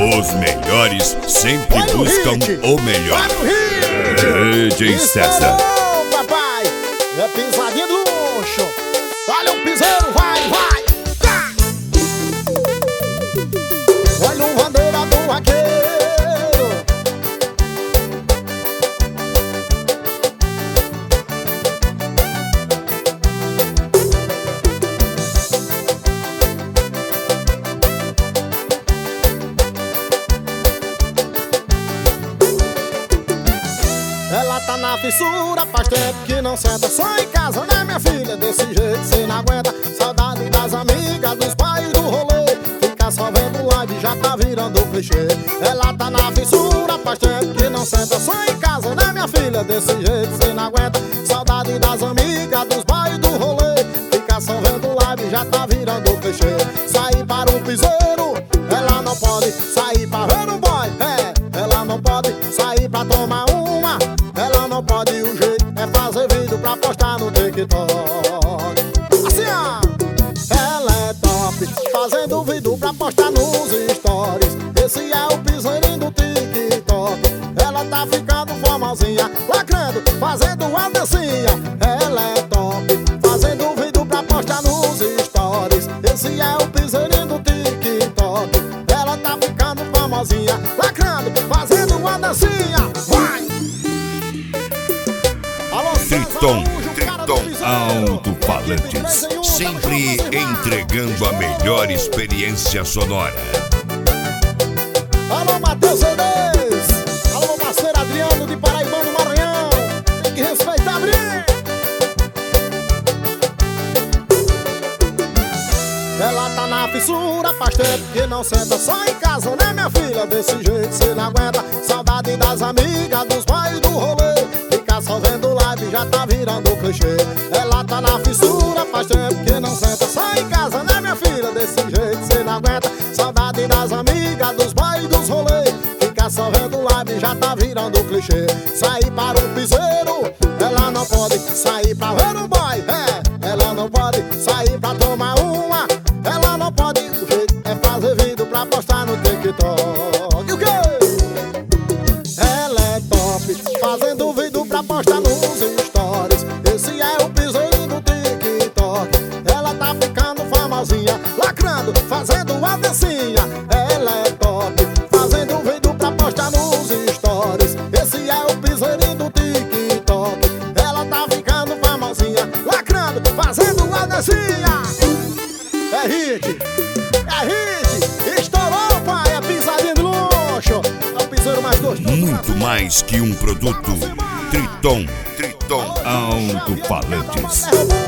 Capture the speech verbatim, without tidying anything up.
Os melhores sempre buscam o melhor. D J César. Não, papai, é pisadinha de luxo. Olha o piseiro, vai, vai. Tá. Olha o bandeira do vaqueiro. Ela tá na fissura, faz tempo que não senta só em casa, né minha filha? Desse jeito cê não aguenta. Saudade das amigas, dos pais do rolê. Ficar só vendo live já tá virando clichê. Ela tá na fissura, faz tempo que não senta só em casa, né minha filha? Desse jeito cê não aguenta. Saudade das amigas, dos pais do rolê. Ficar só vendo live já tá virando clichê. Sair para um piseiro, ela não pode. Sair pra ver um boy, é, ela não pode. Sair pra tomar uma, ela não pode. O jeito é fazer vídeo pra postar no TikTok. Assim ó, ela é top, fazendo vídeo pra postar nos stories. Esse é o piseirinho do TikTok. Ela tá ficando famosinha, lacrando, fazendo uma dancinha. Ela é top, fazendo vídeo pra postar nos stories. Esse é o piseirinho do TikTok. Ela tá ficando famosinha, lacrando, fazendo uma dancinha. Vai! Triton, Triton Alto-Falantes, sempre entregando a melhor experiência sonora. Alô, Matheus Cedês! Alô, parceiro Adriano de Paraibano, Maranhão! Tem que respeitar a briga! Ela tá na fissura, faz tempo que não senta só em casa, né minha filha? Desse jeito cê não aguenta. Saudade das amigas, dos pais do rolê. Ficar só vendo live já tá virando clichê. Ela tá na fissura, faz tempo que não senta só em casa, né minha filha? Desse jeito cê não aguenta. Saudade das amigas, dos pais dos rolês. Ficar só vendo live já tá virando clichê. Sair para um piseiro, ela não pode. Sair pra ver um boy, é, ela não pode. Sair pra tomar uma, ela não pode. O jeito é fazer vídeo pra postar no TikTok. E o quê? Ela é top, fazendo vídeo pra postar nos stories. Esse é o piseirinho do TikTok. Ela tá ficando famosinha, lacrando, fazendo uma dancinha. Ela é top, fazendo vídeo pra postar nos stories. Esse é o piseirinho do TikTok. Ela tá ficando famosinha, lacrando, fazendo uma dancinha. É hit, é hit, estourou, pai, é pisadinha de luxo. É o piseiro mais gostoso. Muito mais que um produto. Triton, Triton Alto-Falantes.